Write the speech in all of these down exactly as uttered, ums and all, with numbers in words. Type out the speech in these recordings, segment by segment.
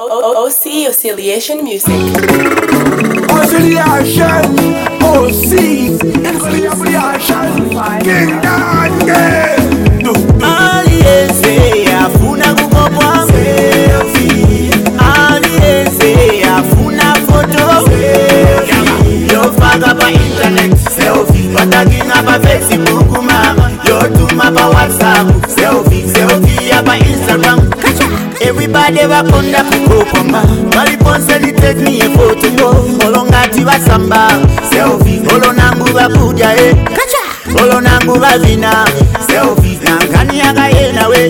O C Oscillation Music. Oscillation, O C, Oscillation, King Dange. Aliyense afuna kukopwa selfie. Aliyense afuna photo selfie. Yofaka pa internet selfie. Watakinga pa Facebook mama. Yotuma pa WhatsApp selfie. Selfie ya pa Instagram. Everybody bakonda kukopoma. Waliponse ni take me a photo. Olongati basamba selfie. Olonangu bakuja eh. Olonangu bavina selfie. Nankani yagayena we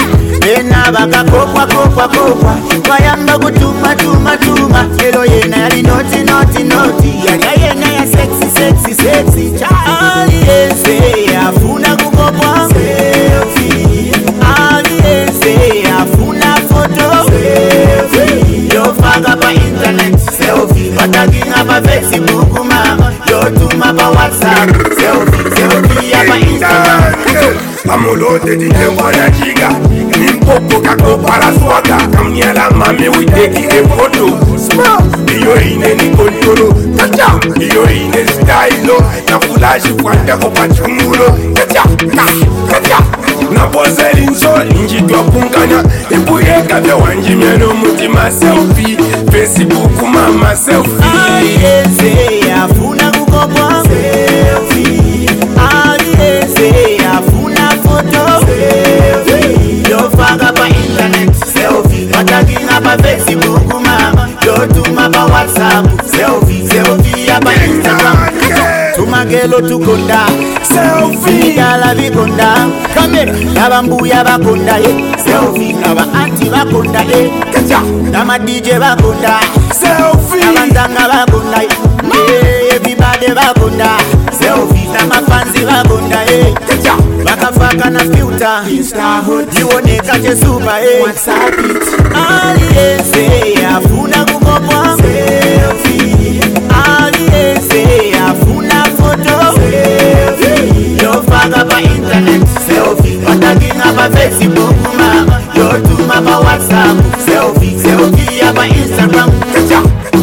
Bena baka kopwa kopwa kopwa Wayamba kutuma tuma tuma Elo yena yali noti noti noti Yagayena ya sexy sexy sexy Aliyense afuna kukopwa selfie. Aliyense afuna photo selfie. Yofaka pa internet selfie. Watakinga pa Facebook mama. Yotuma pa WhatsApp selfie. Selfie ya pa Instagram. Amolote di temwana jiga Nimpopo kako para swaga Kamnyala mame we take a photo Smile Iyo ine ni kontoro Kacha Iyo ine stylo Na fulashi kwanda kopa chumulo Kacha Kacha Na pose linso Inji dwa punganya Ipuye kabya wanji miano mutima selfie Facebook mama selfie Aliyense afuna kukopwa selfie. Aliyense afuna photo selfie. Yofaka pa internet selfie. Watakinga pa Facebook mama. Yotuma pa WhatsApp selfie. Selfie ya pa Instagram. Tumagelo tukonda selfie. Yala vikonda kamera. Nabambuya bakonda ye selfie. Naba anti bakonda ye kacha. Nama D J bakonda selfie. Nabanzanga bakonda ye yeah, everybody bakonda selfie. Nama fanzi bakonda ye kacha. Bakafaka na filter Insta hot. Yioneka che super ye WhatsApp it. Aliyense afuna kukopwa selfie. Aliyense afuna photo selfie. Yofaka pa internet selfie. Watakinga pa Facebook mama. Yotuma pa WhatsApp selfie. Selfie ya pa Instagram kacha.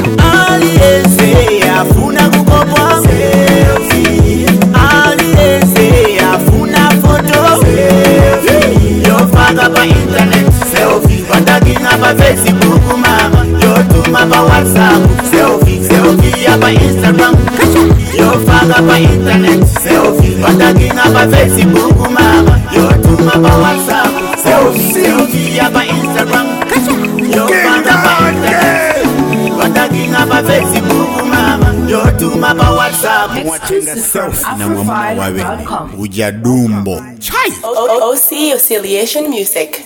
Aliyense afuna kukopwa selfie. Aliyense afuna photo selfie. Yofaka pa internet selfie. Watakinga pa Facebook mama. Yotuma pa WhatsApp selfie. Selfie ya pa Instagram kacha. Yofaka pa internet selfie. Watakinga pa Facebook mama. Yotuma pa WhatsApp selfie. Selfie ya pa Instagram kacha. Yofaka pa internet. Watakinga pa Facebook mama. Yotuma pa WhatsApp. Exclusive from Na mama wawe Afrofy dot com. Ujadumbo O C Oscillation Music.